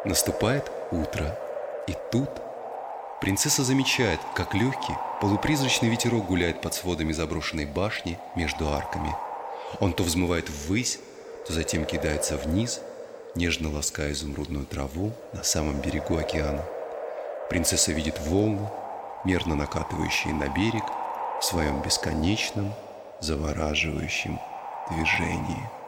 Наступает утро, и тут принцесса замечает, как легкий, полупризрачный ветерок гуляет под сводами заброшенной башни между арками. Он то взмывает ввысь, то затем кидается вниз, нежно лаская изумрудную траву на самом берегу океана. Принцесса видит волны, мерно накатывающие на берег в своем бесконечном, завораживающем движении.